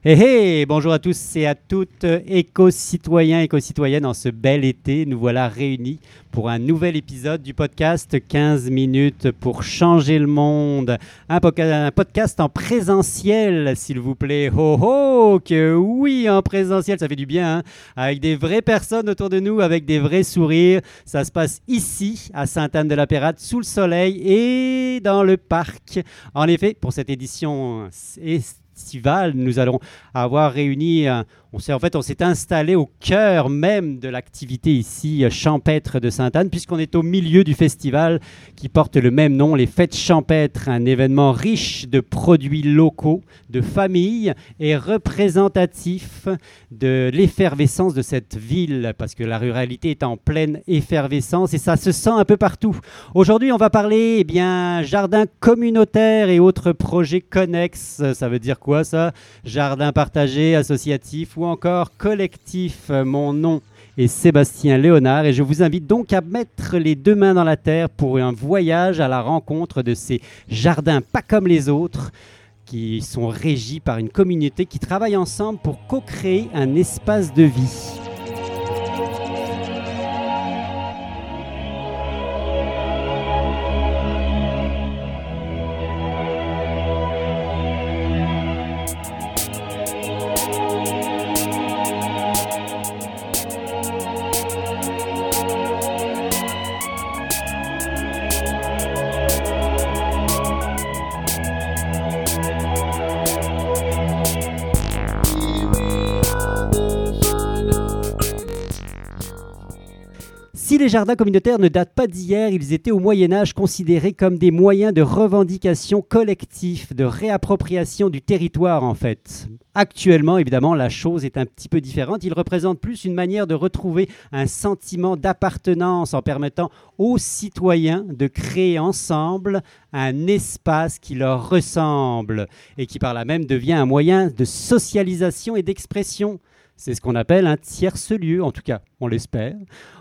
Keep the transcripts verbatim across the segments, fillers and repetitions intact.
Hey, hey, bonjour à tous et à toutes, éco-citoyens, éco-citoyennes, en ce bel été, nous voilà réunis pour un nouvel épisode du podcast quinze minutes pour changer le monde. Un, poca- un podcast en présentiel, s'il vous plaît. Ho ho, que oui, en présentiel, ça fait du bien, hein, avec des vraies personnes autour de nous, avec des vrais sourires. Ça se passe ici, à Sainte-Anne-de-la-Pérade, sous le soleil et dans le parc. En effet, pour cette édition estivale, nous allons avoir réuni, euh, on s'est, en fait, on s'est installé au cœur même de l'activité ici, euh, champêtre de Sainte-Anne, puisqu'on est au milieu du festival qui porte le même nom, les Fêtes champêtres, un événement riche de produits locaux, de familles et représentatif de l'effervescence de cette ville, parce que la ruralité est en pleine effervescence et ça se sent un peu partout. Aujourd'hui, on va parler eh bien, jardin communautaire et autres projets connexes. Ça veut dire quoi ça? Jardin partagé, associatif ou encore collectif. Mon nom est Sébastien Léonard et je vous invite donc à mettre les deux mains dans la terre pour un voyage à la rencontre de ces jardins pas comme les autres, qui sont régis par une communauté qui travaille ensemble pour co-créer un espace de vie. Si les jardins communautaires ne datent pas d'hier, ils étaient au Moyen-Âge considérés comme des moyens de revendication collectif, de réappropriation du territoire en fait. Actuellement, évidemment, la chose est un petit peu différente. Ils représentent plus une manière de retrouver un sentiment d'appartenance en permettant aux citoyens de créer ensemble un espace qui leur ressemble et qui par là même devient un moyen de socialisation et d'expression. C'est ce qu'on appelle un tiers-lieu, en tout cas, on l'espère.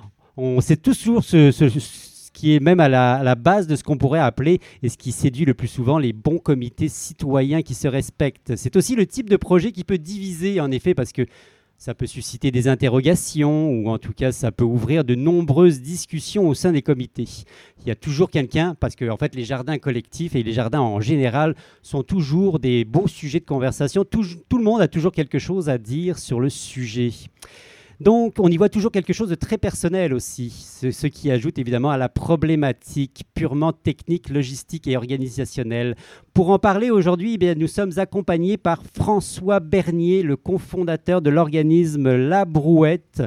On sait toujours ce, ce, ce qui est même à la, à la base de ce qu'on pourrait appeler et ce qui séduit le plus souvent les bons comités citoyens qui se respectent. C'est aussi le type de projet qui peut diviser, en effet, parce que ça peut susciter des interrogations ou en tout cas, ça peut ouvrir de nombreuses discussions au sein des comités. Il y a toujours quelqu'un, parce que en fait, les jardins collectifs et les jardins en général sont toujours des beaux sujets de conversation. Tout, tout le monde a toujours quelque chose à dire sur le sujet. Donc, on y voit toujours quelque chose de très personnel aussi, ce, ce qui ajoute évidemment à la problématique purement technique, logistique et organisationnelle. Pour en parler aujourd'hui, eh bien, nous sommes accompagnés par François Bernier, le cofondateur de l'organisme La Brouette,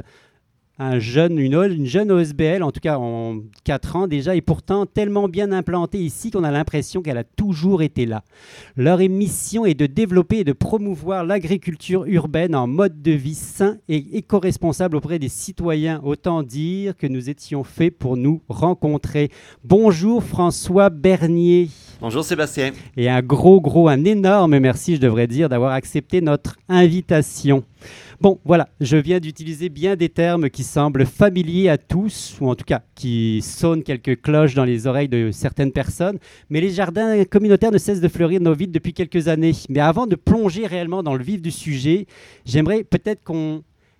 un jeune, une, une jeune O S B L, en tout cas en quatre ans déjà, et pourtant tellement bien implantée ici qu'on a l'impression qu'elle a toujours été là. Leur mission est de développer et de promouvoir l'agriculture urbaine en mode de vie sain et éco-responsable auprès des citoyens. Autant dire que nous étions faits pour nous rencontrer. Bonjour François Bernier. Bonjour Sébastien. Et un gros, gros, un énorme merci, je devrais dire, d'avoir accepté notre invitation. Bon, voilà, je viens d'utiliser bien des termes qui semblent familiers à tous, ou en tout cas qui sonnent quelques cloches dans les oreilles de certaines personnes, mais les jardins communautaires ne cessent de fleurir nos villes depuis quelques années. Mais avant de plonger réellement dans le vif du sujet, j'aimerais peut-être qu'on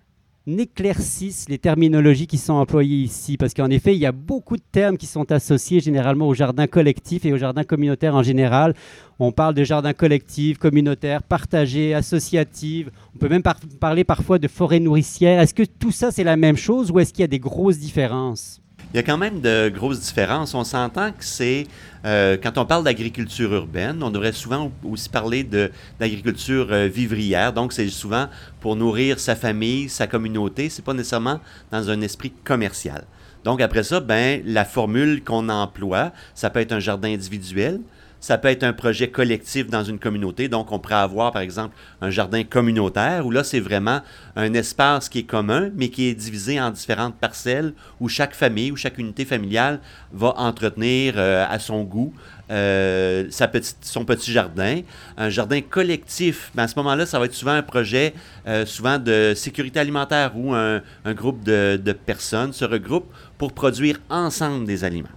éclaircissent les terminologies qui sont employées ici, parce qu'en effet, il y a beaucoup de termes qui sont associés généralement au jardin collectif et au jardin communautaire en général. On parle de jardin collectif, communautaire, partagé, associatif. On peut même par- parler parfois de forêt nourricière. Est-ce que tout ça, c'est la même chose ou est-ce qu'il y a des grosses différences? Il y a quand même de grosses différences. On s'entend que c'est, euh, quand on parle d'agriculture urbaine, on devrait souvent aussi parler de, d'agriculture euh, vivrière. Donc, c'est souvent pour nourrir sa famille, sa communauté. C'est pas nécessairement dans un esprit commercial. Donc, après ça, ben, la formule qu'on emploie, ça peut être un jardin individuel. Ça peut être un projet collectif dans une communauté. Donc, on pourrait avoir, par exemple, un jardin communautaire où là, c'est vraiment un espace qui est commun, mais qui est divisé en différentes parcelles où chaque famille ou chaque unité familiale va entretenir euh, à son goût euh, sa petite, son petit jardin. Un jardin collectif, ben, à ce moment-là, ça va être souvent un projet euh, souvent de sécurité alimentaire où un, un groupe de, de personnes se regroupent pour produire ensemble des aliments.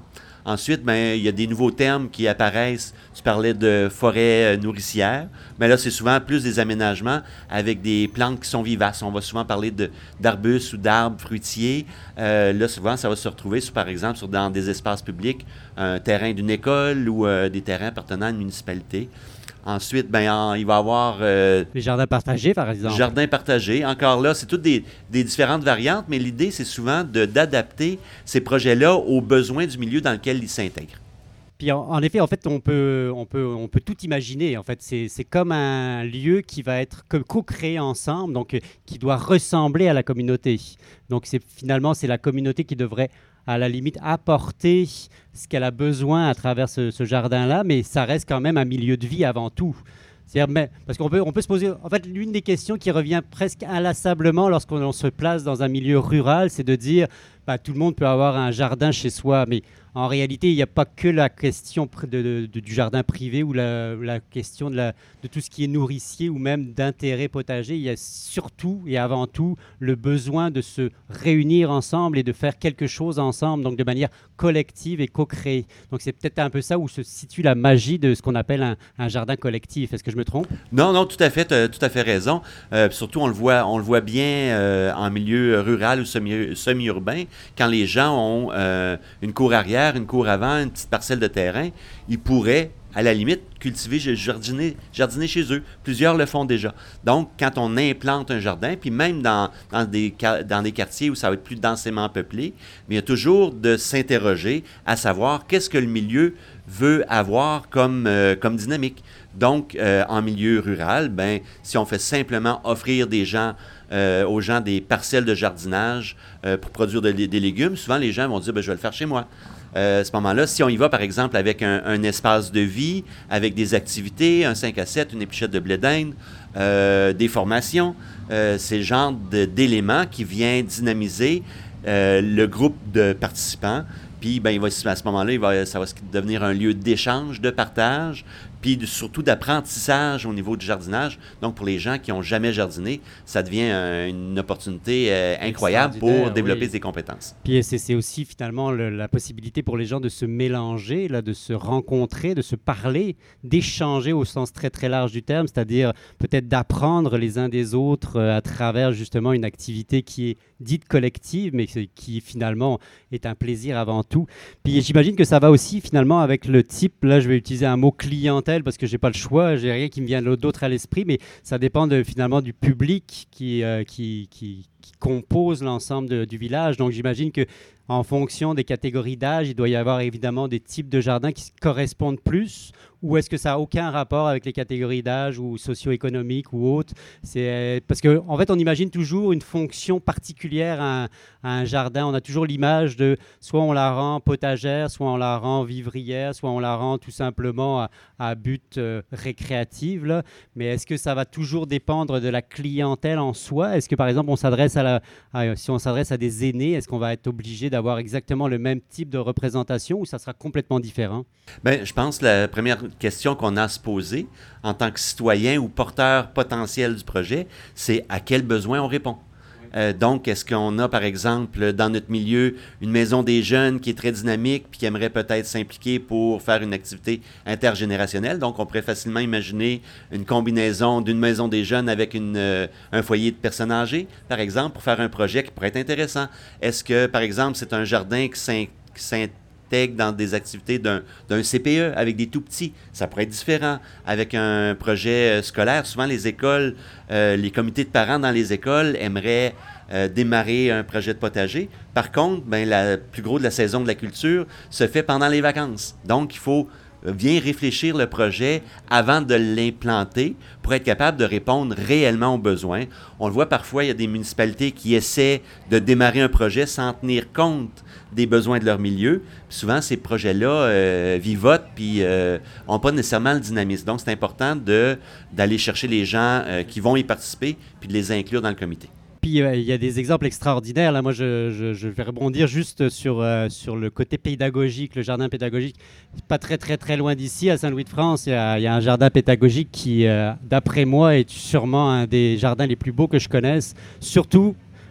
Ensuite, ben, il y a des nouveaux termes qui apparaissent. Tu parlais de forêt euh, nourricière, mais là, c'est souvent plus des aménagements avec des plantes qui sont vivaces. On va souvent parler de, d'arbustes ou d'arbres fruitiers. Euh, là, souvent, ça va se retrouver, sur, par exemple, sur, dans des espaces publics, un terrain d'une école ou euh, des terrains appartenant à une municipalité. Ensuite, ben, en, il va y avoir... Euh, les jardins partagés, par exemple. Jardins partagés. Encore là, c'est toutes des, des différentes variantes, mais l'idée, c'est souvent de, d'adapter ces projets-là aux besoins du milieu dans lequel ils s'intègrent. Puis en, en effet, en fait, on peut, on peut, on peut tout imaginer. En fait, c'est, c'est comme un lieu qui va être co-créé ensemble, donc euh, qui doit ressembler à la communauté. Donc c'est, finalement, c'est la communauté qui devrait, à la limite, apporter ce qu'elle a besoin à travers ce, ce jardin-là, mais ça reste quand même un milieu de vie avant tout. C'est-à-dire, mais, parce qu'on peut, on peut se poser... En fait, l'une des questions qui revient presque inlassablement lorsqu'on on se place dans un milieu rural, c'est de dire, bah, tout le monde peut avoir un jardin chez soi, mais en réalité, il n'y a pas que la question de, de, de, du jardin privé ou la, la question de, la, de tout ce qui est nourricier ou même d'intérêt potager. Il y a surtout et avant tout le besoin de se réunir ensemble et de faire quelque chose ensemble, donc de manière collective et co-créée. Donc c'est peut-être un peu ça où se situe la magie de ce qu'on appelle un, un jardin collectif. Est-ce que je me trompe? Non, non, tout à fait, tu as tout à fait raison. Euh, surtout, on le voit, on le voit bien euh, en milieu rural ou semi, semi-urbain, quand les gens ont euh, une cour arrière, une cour avant, une petite parcelle de terrain, ils pourraient, à la limite, cultiver, jardiner, jardiner chez eux. Plusieurs le font déjà. Donc, quand on implante un jardin, puis même dans, dans, des, dans des quartiers où ça va être plus densément peuplé, mais il y a toujours de s'interroger à savoir qu'est-ce que le milieu veut avoir comme, euh, comme dynamique. Donc, euh, en milieu rural, ben, si on fait simplement offrir des gens, euh, aux gens des parcelles de jardinage euh, pour produire de, des légumes, souvent les gens vont dire ben, « je vais le faire chez moi ». Euh, à ce moment-là, si on y va, par exemple, avec un, un espace de vie, avec des activités, un cinq à sept, une épluchette de blé d'Inde, euh, des formations, euh, c'est le genre de, d'éléments qui vient dynamiser euh, le groupe de participants. Puis, ben, il va, à ce moment-là, il va, ça va devenir un lieu d'échange, de partage, puis de, surtout d'apprentissage au niveau du jardinage. Donc, pour les gens qui n'ont jamais jardiné, ça devient un, une opportunité euh, incroyable pour développer oui. des compétences. Puis, c'est, c'est aussi finalement le, la possibilité pour les gens de se mélanger, là, de se rencontrer, de se parler, d'échanger au sens très, très large du terme, c'est-à-dire peut-être d'apprendre les uns des autres euh, à travers justement une activité qui est dite collective, mais qui finalement est un plaisir avant tout. Puis, j'imagine que ça va aussi finalement avec le type, là, je vais utiliser un mot clientèle, parce que j'ai pas le choix, j'ai rien qui me vient d'autre à l'esprit, mais ça dépend de, finalement du public qui, euh, qui, qui, qui compose l'ensemble de, du village. Donc j'imagine que en fonction des catégories d'âge, il doit y avoir évidemment des types de jardins qui correspondent plus, ou est-ce que ça n'a aucun rapport avec les catégories d'âge ou socio-économiques ou autres? C'est, parce qu'en en fait, on imagine toujours une fonction particulière à un, à un jardin. On a toujours l'image de soit on la rend potagère, soit on la rend vivrière, soit on la rend tout simplement à, à but euh, récréatif. Là. Mais est-ce que ça va toujours dépendre de la clientèle en soi? Est-ce que, par exemple, on s'adresse à la, à, si on s'adresse à des aînés, est-ce qu'on va être obligé d'avoir exactement le même type de représentation ou ça sera complètement différent? Bien, je pense que la première question qu'on a à se poser en tant que citoyen ou porteur potentiel du projet, c'est à quel besoin on répond. Euh, donc, est-ce qu'on a, par exemple, dans notre milieu, une maison des jeunes qui est très dynamique puis qui aimerait peut-être s'impliquer pour faire une activité intergénérationnelle? Donc, on pourrait facilement imaginer une combinaison d'une maison des jeunes avec une, euh, un foyer de personnes âgées, par exemple, pour faire un projet qui pourrait être intéressant. Est-ce que, par exemple, c'est un jardin qui s'intègre dans des activités d'un, d'un C P E avec des tout-petits? Ça pourrait être différent. Avec un projet scolaire, souvent les écoles, euh, les comités de parents dans les écoles aimeraient euh, démarrer un projet de potager. Par contre, ben, la plus gros de la saison de la culture se fait pendant les vacances. Donc, il faut bien réfléchir le projet avant de l'implanter pour être capable de répondre réellement aux besoins. On le voit parfois, il y a des municipalités qui essaient de démarrer un projet sans tenir compte des besoins de leur milieu. Puis souvent, ces projets-là euh, vivotent puis euh, n'ont pas nécessairement le dynamisme. Donc, c'est important de, d'aller chercher les gens euh, qui vont y participer puis de les inclure dans le comité. Puis euh, il y a des exemples extraordinaires. Là, moi, je, je, je vais rebondir juste sur, euh, sur le côté pédagogique, le jardin pédagogique. Pas très, très, très loin d'ici, à Saint-Louis-de-France, il y a, il y a un jardin pédagogique qui, euh, d'après moi, est sûrement un des jardins les plus beaux que je connaisse. Surtout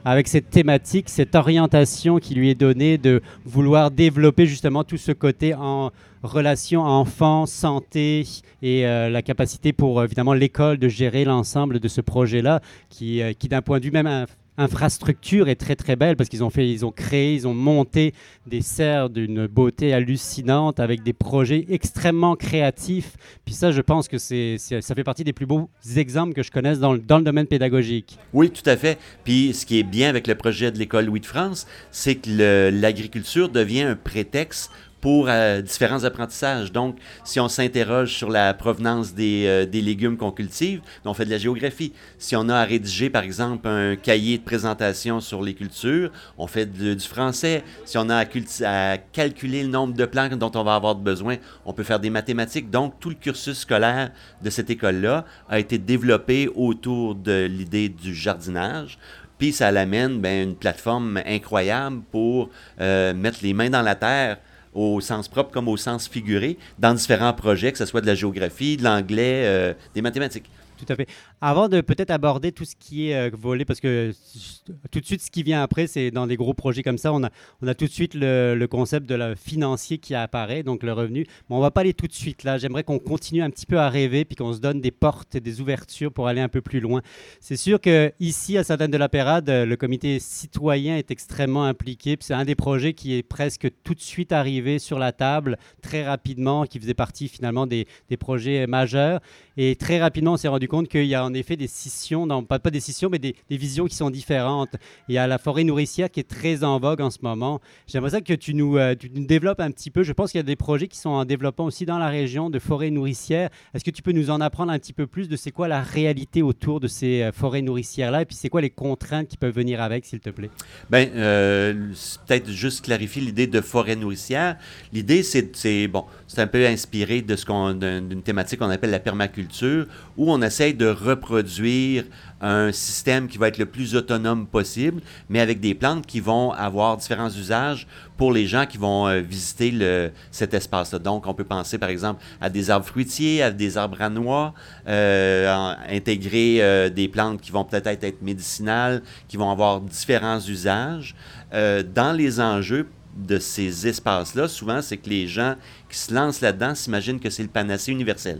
avec cette thématique, cette orientation qui lui est donnée de vouloir développer justement tout ce côté en relation enfant, santé et euh, la capacité pour évidemment l'école de gérer l'ensemble de ce projet-là qui, euh, qui d'un point de vue même inf- infrastructure est très très belle parce qu'ils ont fait, ils ont créé, ils ont monté des serres d'une beauté hallucinante avec des projets extrêmement créatifs. Puis ça, je pense que c'est, c'est, ça fait partie des plus beaux exemples que je connaisse dans le, dans le domaine pédagogique. Oui, tout à fait. Puis ce qui est bien avec le projet de l'École Louis de France, c'est que le- l'agriculture devient un prétexte pour euh, différents apprentissages. Donc, si on s'interroge sur la provenance des, euh, des légumes qu'on cultive, on fait de la géographie. Si on a à rédiger, par exemple, un cahier de présentation sur les cultures, on fait de- du français. Si on a à, culti- à calculer le nombre de plants dont on va avoir besoin, on peut faire des mathématiques. Donc, tout le cursus scolaire de cette école-là a été développé autour de l'idée du jardinage. Puis ça l'amène ben, une plateforme incroyable pour euh, mettre les mains dans la terre au sens propre comme au sens figuré, dans différents projets, que ce soit de la géographie, de l'anglais, euh, des mathématiques. Tout à fait. Avant de peut-être aborder tout ce qui est euh, volé, parce que euh, tout de suite, ce qui vient après, c'est dans des gros projets comme ça, on a, on a tout de suite le, le concept de la financier qui apparaît, donc le revenu. Mais on ne va pas aller tout de suite là. J'aimerais qu'on continue un petit peu à rêver, puis qu'on se donne des portes et des ouvertures pour aller un peu plus loin. C'est sûr qu'ici, à Sainte-Anne-de-la-Pérade, le comité citoyen est extrêmement impliqué. Puis c'est un des projets qui est presque tout de suite arrivé sur la table, très rapidement, qui faisait partie finalement des, des projets majeurs. Et très rapidement, on s'est rendu compte qu'il y a en effet des scissions, non, pas, pas des scissions, mais des, des visions qui sont différentes. Il y a la forêt nourricière qui est très en vogue en ce moment. J'aimerais ça que tu nous, euh, tu nous développes un petit peu. Je pense qu'il y a des projets qui sont en développement aussi dans la région de forêt nourricière. Est-ce que tu peux nous en apprendre un petit peu plus de c'est quoi la réalité autour de ces euh, forêts nourricières-là et puis c'est quoi les contraintes qui peuvent venir avec, s'il te plaît? Bien, euh, peut-être juste clarifier l'idée de forêt nourricière. L'idée, c'est, c'est, bon, c'est un peu inspiré de ce qu'on, d'une thématique qu'on appelle la permaculture, où on essaye de reproduire un système qui va être le plus autonome possible, mais avec des plantes qui vont avoir différents usages pour les gens qui vont euh, visiter le, cet espace-là. Donc, on peut penser, par exemple, à des arbres fruitiers, à des arbres à noix, euh, en- intégrer euh, des plantes qui vont peut-être être médicinales, qui vont avoir différents usages. Euh, dans les enjeux de ces espaces-là, souvent, c'est que les gens qui se lancent là-dedans s'imaginent que c'est le panacée universel.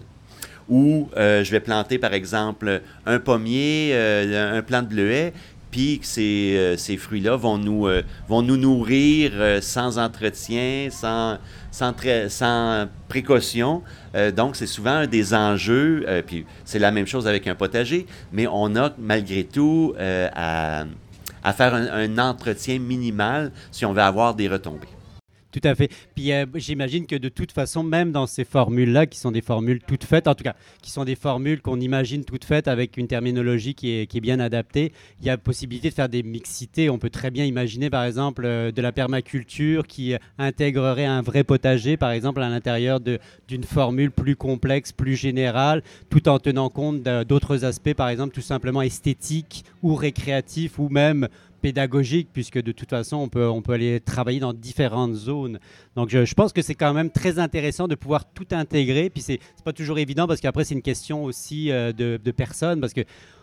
Ou euh, je vais planter, par exemple, un pommier, euh, un plant de bleuet, puis que ces, euh, ces fruits-là vont nous, euh, vont nous nourrir euh, sans entretien, sans, sans, trai- sans précaution. Euh, donc, c'est souvent un des enjeux, euh, puis c'est la même chose avec un potager, mais on a malgré tout euh, à, à faire un, un entretien minimal si on veut avoir des retombées. Tout à fait. Puis euh, j'imagine que de toute façon, même dans ces formules-là, qui sont des formules toutes faites, en tout cas, qui sont des formules qu'on imagine toutes faites avec une terminologie qui est, qui est bien adaptée, il y a possibilité de faire des mixités. On peut très bien imaginer, par exemple, euh, de la permaculture qui euh, intégrerait un vrai potager, par exemple, à l'intérieur de, d'une formule plus complexe, plus générale, tout en tenant compte de- d'autres aspects, par exemple, tout simplement esthétiques ou récréatifs ou même pédagogique, puisque de toute façon, on peut, on peut aller travailler dans différentes zones. Donc, je, je pense que c'est quand même très intéressant de pouvoir tout intégrer. Puis, c'est c'est pas toujours évident parce qu'après, c'est une question aussi euh, de, de personnes, parce que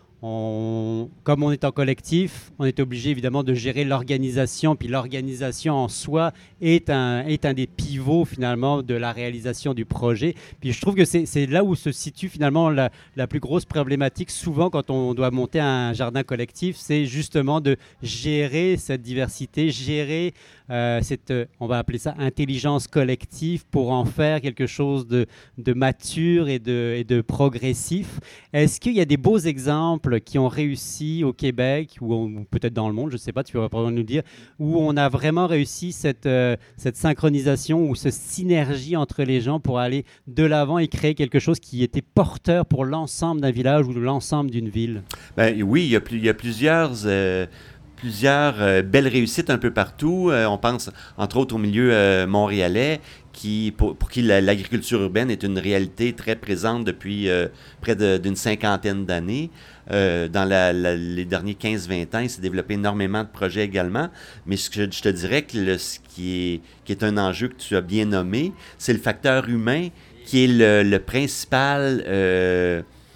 on- comme on est en collectif, on est obligé évidemment de gérer l'organisation, puis l'organisation en soi est un, est un des pivots finalement de la réalisation du projet. Puis je trouve que c'est c'est là où se situe finalement la, la plus grosse problématique souvent quand on doit monter un jardin collectif, c'est justement de gérer cette diversité, gérer euh, cette, euh, on va appeler ça intelligence collective pour en faire quelque chose de, de mature et de, et de progressif. Est-ce qu'il y a des beaux exemples qui ont réussi au Québec ou, ou peut-être dans le monde, je ne sais pas, tu vas probablement nous dire, où on a vraiment réussi cette, euh, cette synchronisation ou cette synergie entre les gens pour aller de l'avant et créer quelque chose qui était porteur pour l'ensemble d'un village ou de l'ensemble d'une ville? Ben, oui, il y a, plus, il y a plusieurs, euh, plusieurs euh, belles réussites un peu partout. Euh, on pense entre autres au milieu euh, montréalais, qui, pour, pour qui la- l'agriculture urbaine est une réalité très présente depuis euh, près de- d'une cinquantaine d'années. Euh, dans la- la- les derniers quinze vingt ans, il s'est développé énormément de projets également. Mais ce que je te dirais que le- ce qui est, qui est un enjeu que tu as bien nommé, c'est le facteur humain qui est le, le principal... euh,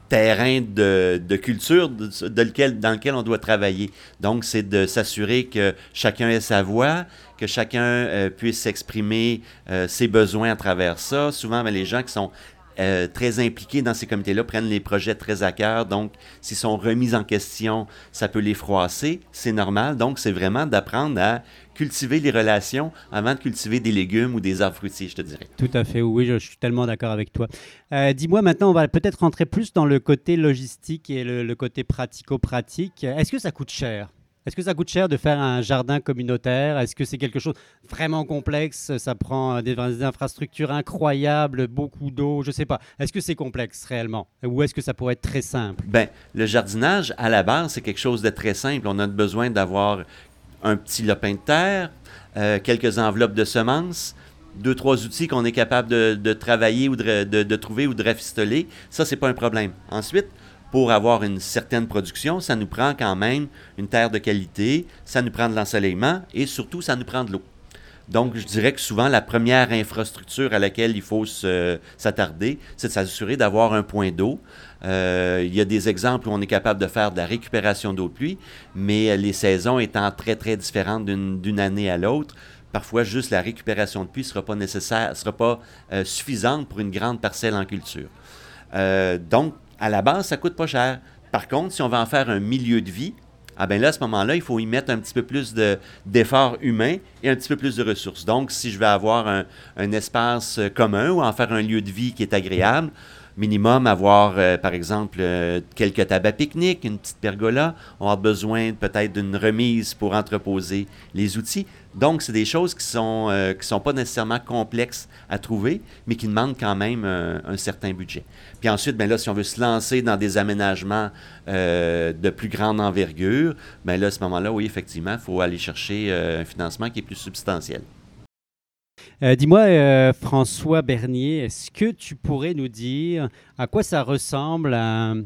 terrain de, de culture de, de lequel, dans lequel on doit travailler. Donc, c'est de s'assurer que chacun ait sa voix, que chacun euh, puisse s'exprimer euh, ses besoins à travers ça. Souvent, bien, les gens qui sont euh, très impliqués dans ces comités-là prennent les projets très à cœur. Donc, s'ils sont remis en question, ça peut les froisser. C'est normal. Donc, c'est vraiment d'apprendre à cultiver les relations avant de cultiver des légumes ou des arbres fruitiers, je te dirais. Tout à fait, oui, je, je suis tellement d'accord avec toi. Euh, dis-moi, maintenant, on va peut-être rentrer plus dans le côté logistique et le, le côté pratico-pratique. Est-ce que ça coûte cher? Est-ce que ça coûte cher de faire un jardin communautaire? Est-ce que c'est quelque chose vraiment complexe? Ça prend des, des infrastructures incroyables, beaucoup d'eau, je ne sais pas. Est-ce que c'est complexe réellement? Ou est-ce que ça pourrait être très simple? Bien, le jardinage, à la base, c'est quelque chose de très simple. On a besoin d'avoir un petit lopin de terre, euh, quelques enveloppes de semences, deux, trois outils qu'on est capable de, de travailler ou de, de, de trouver ou de rafistoler. Ça, c'est pas un problème. Ensuite, pour avoir une certaine production, ça nous prend quand même une terre de qualité, ça nous prend de l'ensoleillement et surtout, ça nous prend de l'eau. Donc, je dirais que souvent, la première infrastructure à laquelle il faut se, s'attarder, c'est de s'assurer d'avoir un point d'eau. Euh, il y a des exemples où on est capable de faire de la récupération d'eau de pluie, mais les saisons étant très, très différentes d'une, d'une année à l'autre, parfois, juste la récupération de pluie ne sera pas nécessaire, sera pas euh, suffisante pour une grande parcelle en culture. Euh, donc, à la base, ça ne coûte pas cher. Par contre, si on veut en faire un milieu de vie, ah bien là, à ce moment-là, il faut y mettre un petit peu plus de, d'efforts humains et un petit peu plus de ressources. Donc, si je veux avoir un, un espace commun ou en faire un lieu de vie qui est agréable, minimum avoir, euh, par exemple, euh, quelques tables à pique-nique, une petite pergola. On a besoin peut-être d'une remise pour entreposer les outils. Donc, c'est des choses qui sont, euh, qui sont pas nécessairement complexes à trouver, mais qui demandent quand même euh, un certain budget. Puis ensuite, bien là, si on veut se lancer dans des aménagements euh, de plus grande envergure, bien là, à ce moment-là, oui, effectivement, il faut aller chercher euh, un financement qui est plus substantiel. Euh, dis-moi, euh, François Bernier, est-ce que tu pourrais nous dire à quoi ça ressemble un,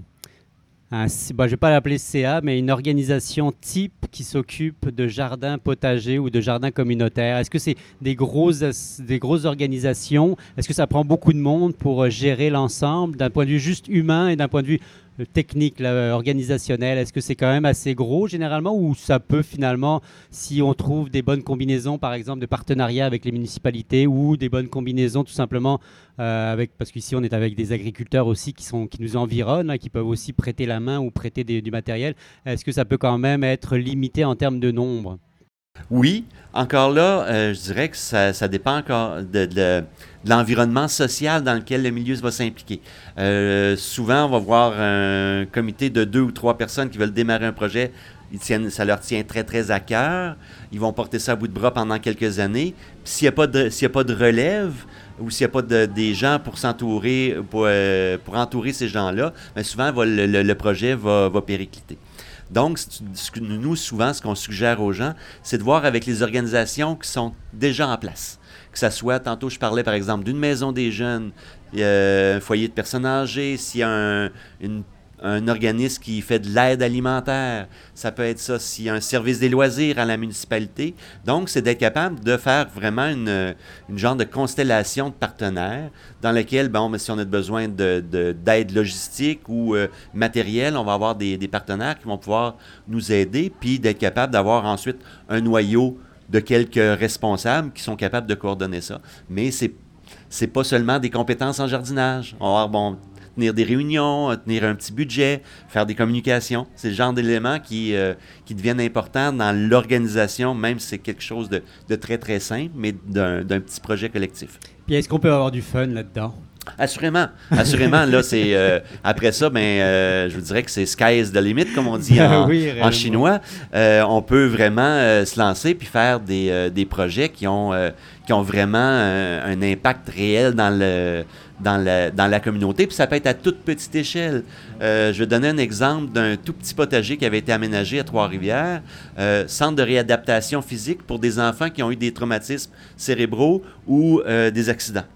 un, bon, je ne vais pas l'appeler C A, mais une organisation type qui s'occupe de jardins potagers ou de jardins communautaires? Est-ce que c'est des grosses, des grosses organisations? Est-ce que ça prend beaucoup de monde pour gérer l'ensemble d'un point de vue juste humain et d'un point de vue technique, là, organisationnel? Est-ce que c'est quand même assez gros généralement ou ça peut finalement, si on trouve des bonnes combinaisons, par exemple, de partenariat avec les municipalités ou des bonnes combinaisons tout simplement euh, avec, parce qu'ici on est avec des agriculteurs aussi qui, sont, qui nous environnent, hein, qui peuvent aussi prêter la main ou prêter des, du matériel, est-ce que ça peut quand même être limité en termes de nombre? Oui, encore là, euh, je dirais que ça, ça dépend encore de, de, de l'environnement social dans lequel le milieu va s'impliquer. Euh, souvent, on va voir un comité de deux ou trois personnes qui veulent démarrer un projet. Ils tiennent, ça leur tient très, très à cœur. Ils vont porter ça à bout de bras pendant quelques années. Puis s'il n'y a pas de, s'il y a pas de relève ou s'il n'y a pas de, des gens pour s'entourer, pour, euh, pour entourer ces gens-là, bien souvent, va, le, le, le projet va, va péricliter. Donc, nous, souvent, ce qu'on suggère aux gens, c'est de voir avec les organisations qui sont déjà en place. Que ça soit, tantôt, je parlais par exemple d'une maison des jeunes, euh, un foyer de personnes âgées, s'il y a un, une un organisme qui fait de l'aide alimentaire, ça peut être ça, s'il y a un service des loisirs à la municipalité. Donc, c'est d'être capable de faire vraiment une, une genre de constellation de partenaires dans laquelle, bon, mais si on a besoin de, de, d'aide logistique ou euh, matérielle, on va avoir des, des partenaires qui vont pouvoir nous aider, puis d'être capable d'avoir ensuite un noyau de quelques responsables qui sont capables de coordonner ça. Mais c'est, c'est pas seulement des compétences en jardinage. On va avoir, bon, tenir des réunions, tenir un petit budget, faire des communications. C'est le genre d'éléments qui, euh, qui deviennent importants dans l'organisation, même si c'est quelque chose de, de très, très simple, mais d'un, d'un petit projet collectif. Puis est-ce qu'on peut avoir du fun là-dedans? Assurément. Assurément, là, c'est... Euh, après ça, ben, euh, je vous dirais que c'est sky is the limit, comme on dit en, oui, en chinois. Euh, on peut vraiment euh, se lancer puis faire des, euh, des projets qui ont, euh, qui ont vraiment euh, un impact réel dans le... Dans la, dans la communauté, puis ça peut être à toute petite échelle. Euh, je vais donner un exemple d'un tout petit potager qui avait été aménagé à Trois-Rivières, euh, centre de réadaptation physique pour des enfants qui ont eu des traumatismes cérébraux ou euh, des accidents.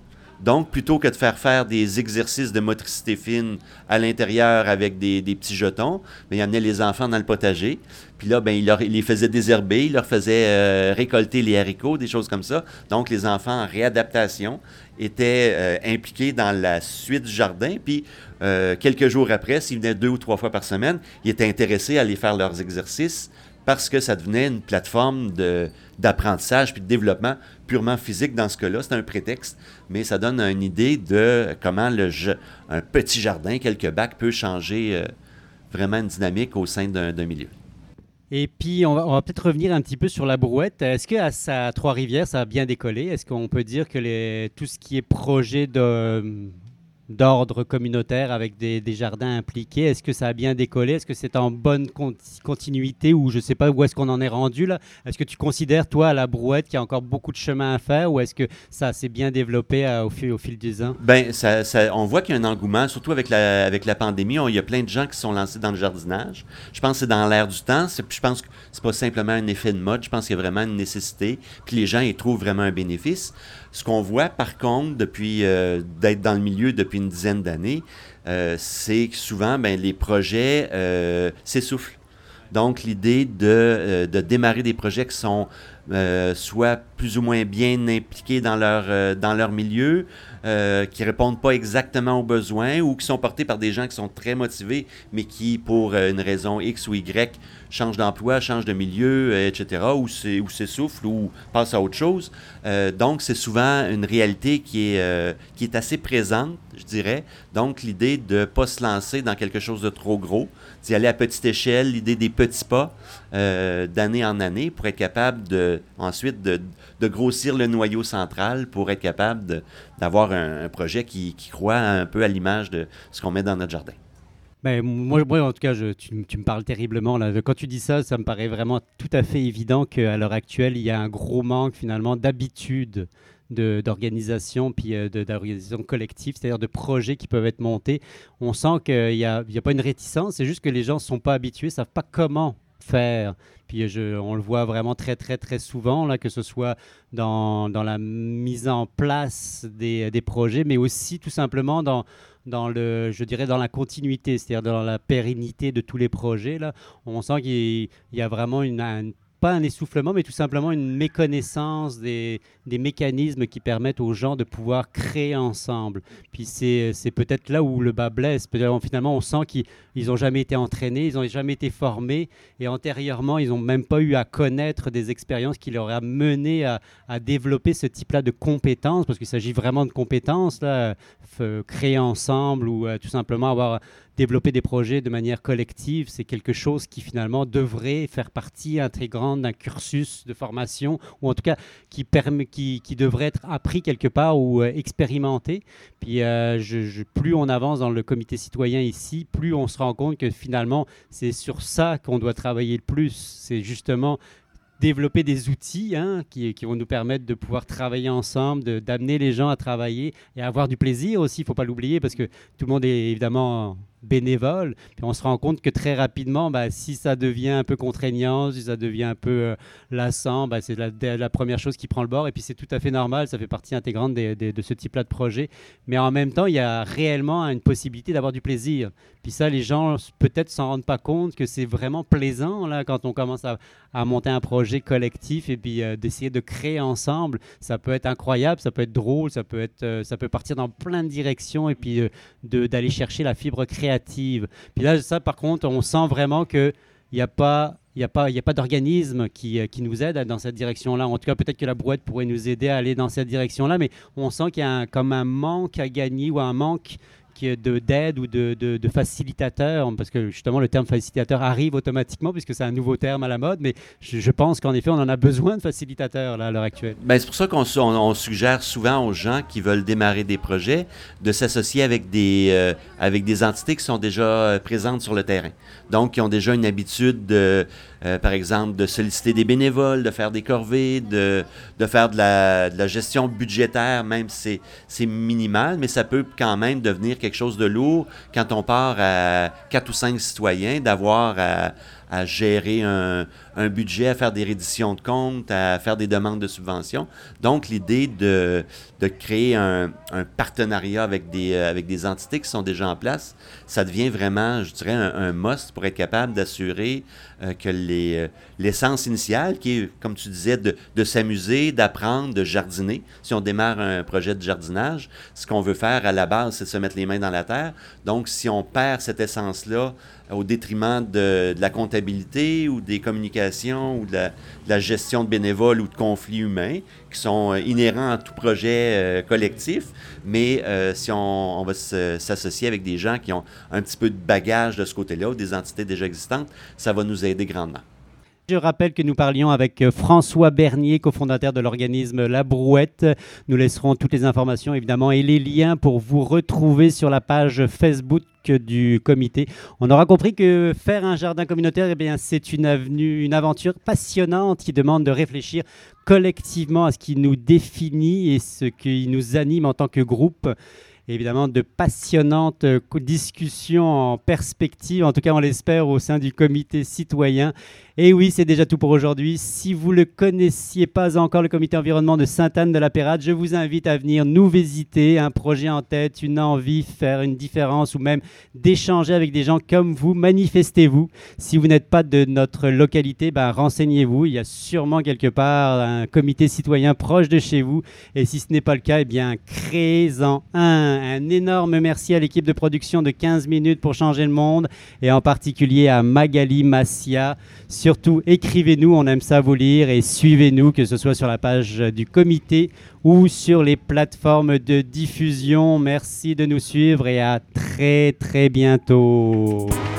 Donc, plutôt que de faire faire des exercices de motricité fine à l'intérieur avec des, des petits jetons, bien, il amenait les enfants dans le potager. Puis là, bien, il, leur, il les faisait désherber, il leur faisait euh, récolter les haricots, des choses comme ça. Donc, les enfants en réadaptation étaient euh, impliqués dans la suite du jardin. Puis, euh, quelques jours après, s'ils venaient deux ou trois fois par semaine, ils étaient intéressés à aller faire leurs exercices parce que ça devenait une plateforme de, d'apprentissage puis de développement purement physique dans ce cas-là. C'est un prétexte, mais ça donne une idée de comment le jeu, un petit jardin, quelques bacs, peut changer euh, vraiment une dynamique au sein d'un, d'un milieu. Et puis, on va, on va peut-être revenir un petit peu sur la brouette. Est-ce qu'à à Trois-Rivières, ça a bien décollé? Est-ce qu'on peut dire que les, tout ce qui est projet de, d'ordre communautaire avec des, des jardins impliqués, est-ce que ça a bien décollé? Est-ce que c'est en bonne conti- continuité ou je ne sais pas où est-ce qu'on en est rendu là? Est-ce que tu considères, toi, à la brouette, qu'il y a encore beaucoup de chemin à faire ou est-ce que ça s'est bien développé euh, au, fil, au fil des ans? Bien, ça, ça, on voit qu'il y a un engouement, surtout avec la, avec la pandémie. On, il y a plein de gens qui sont lancés dans le jardinage. Je pense que c'est dans l'air du temps. C'est, je pense que c'est pas simplement un effet de mode. Je pense qu'il y a vraiment une nécessité. Puis les gens y trouvent vraiment un bénéfice. Ce qu'on voit, par contre, depuis euh, d'être dans le milieu depuis une dizaine d'années, euh, c'est que souvent, ben, les projets euh, s'essoufflent. Donc, l'idée de, euh, de démarrer des projets qui sont euh, soit plus ou moins bien impliqués dans leur, euh, dans leur milieu, euh, qui ne répondent pas exactement aux besoins ou qui sont portés par des gens qui sont très motivés, mais qui, pour euh, une raison X ou Y, changent d'emploi, changent de milieu, euh, et cetera, ou, c'est, ou s'essoufflent ou passent à autre chose. Euh, donc, c'est souvent une réalité qui est, euh, qui est assez présente, je dirais. Donc, l'idée de ne pas se lancer dans quelque chose de trop gros, d'y aller à petite échelle, l'idée des petits pas, euh, d'année en année, pour être capable de, ensuite de, de grossir le noyau central, pour être capable de, d'avoir un, un projet qui, qui croit un peu à l'image de ce qu'on met dans notre jardin. Ben, moi, moi, en tout cas, je, tu, tu me parles terriblement là. Quand tu dis ça, ça me paraît vraiment tout à fait évident qu'à l'heure actuelle, il y a un gros manque finalement d'habitude de, d'organisation, puis euh, de, d'organisation collective, c'est-à-dire de projets qui peuvent être montés. On sent qu'il n'y a, il y a pas une réticence, c'est juste que les gens ne sont pas habitués, ne savent pas comment faire. Puis je, on le voit vraiment très, très, très souvent, là, que ce soit dans, dans la mise en place des, des projets, mais aussi tout simplement dans, dans, le, je dirais dans la continuité, c'est-à-dire dans la pérennité de tous les projets. Là. On sent qu'il y a vraiment une, une pas un essoufflement, mais tout simplement une méconnaissance des, des mécanismes qui permettent aux gens de pouvoir créer ensemble. Puis c'est, c'est peut-être là où le bas blesse. Peut-être, finalement, on sent qu'ils n'ont jamais été entraînés, ils n'ont jamais été formés, et antérieurement, ils n'ont même pas eu à connaître des expériences qui leur ont mené à, à développer ce type-là de compétences, parce qu'il s'agit vraiment de compétences, là, f- créer ensemble ou euh, tout simplement avoir développer des projets de manière collective, c'est quelque chose qui finalement devrait faire partie intégrante d'un cursus de formation, ou en tout cas qui, permet, qui, qui devrait être appris quelque part ou euh, expérimenté. Puis euh, je, je, plus on avance dans le comité citoyen ici, plus on se rend compte que finalement c'est sur ça qu'on doit travailler le plus. C'est justement développer des outils hein, qui, qui vont nous permettre de pouvoir travailler ensemble, de, d'amener les gens à travailler et à avoir du plaisir aussi, il ne faut pas l'oublier, parce que tout le monde est évidemment bénévole. Puis on se rend compte que très rapidement, bah, si ça devient un peu contraignant, si ça devient un peu euh, lassant, bah, c'est la, la première chose qui prend le bord. Et puis c'est tout à fait normal, ça fait partie intégrante des, des, de ce type-là de projet. Mais en même temps, il y a réellement une possibilité d'avoir du plaisir. Puis ça, les gens peut-être s'en rendent pas compte que c'est vraiment plaisant là, quand on commence à, à monter un projet collectif et puis euh, d'essayer de créer ensemble. Ça peut être incroyable, ça peut être drôle, ça peut, être, euh, ça peut partir dans plein de directions et puis euh, de, d'aller chercher la fibre créative. Puis là, ça, par contre, on sent vraiment qu'il n'y a pas... Il n'y a pas, il n'y a pas d'organisme qui, qui nous aide dans cette direction-là. En tout cas, peut-être que la brouette pourrait nous aider à aller dans cette direction-là, mais on sent qu'il y a un, comme un manque à gagner ou un manque de, d'aide ou de, de, de facilitateur, parce que justement le terme facilitateur arrive automatiquement puisque c'est un nouveau terme à la mode, mais je, je pense qu'en effet on en a besoin de facilitateurs là, à l'heure actuelle. Bien, c'est pour ça qu'on on, on suggère souvent aux gens qui veulent démarrer des projets de s'associer avec des, euh, avec des entités qui sont déjà euh, présentes sur le terrain. Donc, qui ont déjà une habitude de, euh, par exemple, de solliciter des bénévoles, de faire des corvées, de, de faire de la, de la gestion budgétaire, même si c'est, c'est minimal, mais ça peut quand même devenir quelque chose de lourd quand on part à quatre ou cinq citoyens, d'avoir à, à gérer un, un budget à faire des redditions de comptes, à faire des demandes de subventions. Donc, l'idée de, de créer un, un partenariat avec des, euh, avec des entités qui sont déjà en place, ça devient vraiment, je dirais, un, un must pour être capable d'assurer euh, que les, euh, l'essence initiale, qui est, comme tu disais, de, de s'amuser, d'apprendre, de jardiner. Si on démarre un projet de jardinage, ce qu'on veut faire à la base, c'est de se mettre les mains dans la terre. Donc, si on perd cette essence-là au détriment de, de la comptabilité ou des communications ou de la, de la gestion de bénévoles ou de conflits humains qui sont euh, inhérents à tout projet euh, collectif, mais euh, si on, on va se, s'associer avec des gens qui ont un petit peu de bagage de ce côté-là ou des entités déjà existantes, ça va nous aider grandement. Je rappelle que nous parlions avec François Bernier, cofondateur de l'organisme La Brouette. Nous laisserons toutes les informations évidemment et les liens pour vous retrouver sur la page Facebook du comité. On aura compris que faire un jardin communautaire, eh bien, c'est une avenue, une aventure passionnante qui demande de réfléchir collectivement à ce qui nous définit et ce qui nous anime en tant que groupe. Évidemment, de passionnantes discussions en perspective, en tout cas on l'espère, au sein du comité citoyen. Et oui, c'est déjà tout pour aujourd'hui. Si vous ne le connaissiez pas encore, le comité environnement de Sainte-Anne-de-la-Pérade, je vous invite à venir nous visiter, un projet en tête, une envie, faire une différence ou même d'échanger avec des gens comme vous. Manifestez-vous. Si vous n'êtes pas de notre localité, ben, renseignez-vous. Il y a sûrement quelque part un comité citoyen proche de chez vous. Et si ce n'est pas le cas, eh bien, créez-en un. Un énorme merci à l'équipe de production de quinze minutes pour changer le monde et en particulier à Magali Massia. Surtout, écrivez-nous, on aime ça vous lire et suivez-nous, que ce soit sur la page du comité ou sur les plateformes de diffusion. Merci de nous suivre et à très très bientôt.